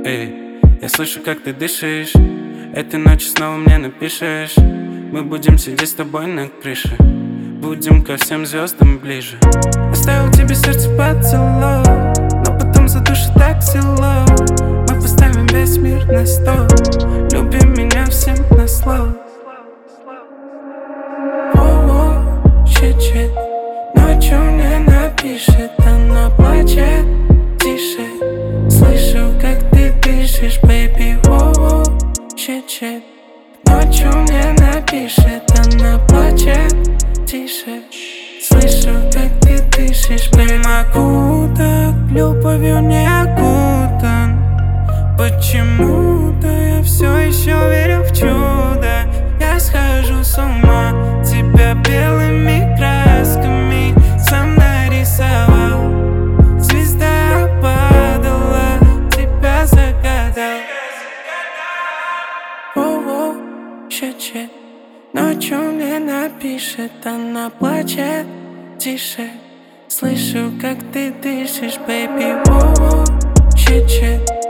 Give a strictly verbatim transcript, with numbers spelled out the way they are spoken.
Эй, я слышу, как ты дышишь. Этой ночью снова мне напишешь. Мы будем сидеть с тобой на крыше, будем ко всем звездам ближе. Оставил тебе сердце поцелуй, но потом задушит так село. Мы поставим весь мир на стол, любим меня всем на слово. Воу-воу, чит-чит, ночью мне напишет, она плачет тише. Слышу, как ты дышишь, baby, воу-воу, чит-чит. Ночью мне напишет, она плачет тише. Слышу, как ты дышишь, baby. Не могу так, любовью не окутан. Почему-то я все еще верю в чудо. Я схожу с ума, тебя белыми красками сам нарисовал. Звезда падала, тебя загадал. Воу-воу, чит-чит, ночью мне напишет, она плачет тише. Слышу, как ты дышишь, baby, воу-воу, чит-чит.